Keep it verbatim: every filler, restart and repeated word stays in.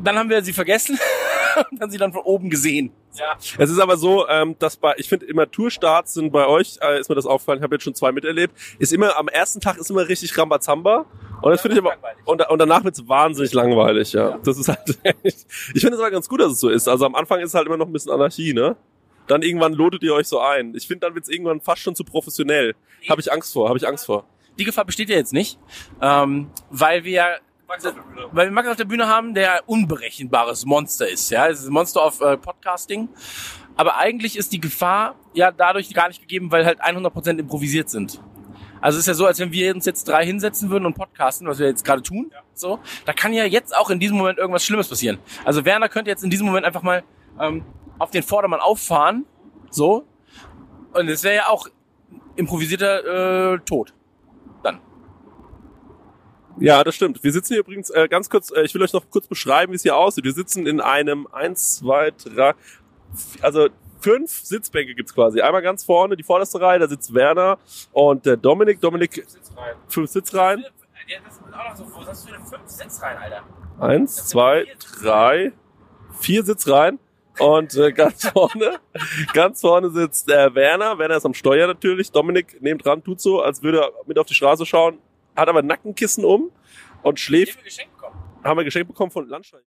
dann haben wir sie vergessen und haben sie dann von oben gesehen. Ja. Es ist aber so, ähm, dass bei, ich finde immer Tourstarts sind bei euch, äh, ist mir das aufgefallen, ich habe jetzt schon zwei miterlebt, ist immer, am ersten Tag ist immer richtig Rambazamba. Und das finde ich aber, und, und danach wird's wahnsinnig langweilig, ja. ja. Das ist halt echt, ich finde es aber ganz gut, dass es so ist. Also am Anfang ist halt immer noch ein bisschen Anarchie, ne? Dann irgendwann lotet ihr euch so ein. Ich finde, dann wird's irgendwann fast schon zu professionell. Habe ich Angst vor, habe ich Angst vor. Die Gefahr besteht ja jetzt nicht, ähm, weil wir Max auf der Bühne. Weil wir Max auf der Bühne haben, der unberechenbares Monster ist. Ja, es ist ein Monster auf äh, Podcasting. Aber eigentlich ist die Gefahr ja dadurch gar nicht gegeben, weil halt hundert Prozent improvisiert sind. Also es ist ja so, als wenn wir uns jetzt drei hinsetzen würden und podcasten, was wir jetzt gerade tun. Ja. So, da kann ja jetzt auch in diesem Moment irgendwas Schlimmes passieren. Also Werner könnte jetzt in diesem Moment einfach mal ähm, auf den Vordermann auffahren. So. Und es wäre ja auch improvisierter äh, Tod. Dann. Ja, das stimmt. Wir sitzen hier übrigens äh, ganz kurz, äh, ich will euch noch kurz beschreiben, wie es hier aussieht. Wir sitzen in einem eins, zwei, drei, also fünf Sitzbänke gibt's quasi. Einmal ganz vorne, die vorderste Reihe, da sitzt Werner und der Dominik. Dominik, fünf Sitzreihen. Fünf Sitzreihen. Ja, das ist auch noch so, was hast du für eine fünf Sitzreihen, Alter? Eins, zwei, drei, vier Sitzreihen. Und äh, ganz vorne, ganz vorne sitzt äh, Werner. Werner ist am Steuer natürlich. Dominik nebendran tut so, als würde er mit auf die Straße schauen. Hat aber Nackenkissen um und schläft. Haben wir geschenkt bekommen. Haben wir geschenkt bekommen von Landstein.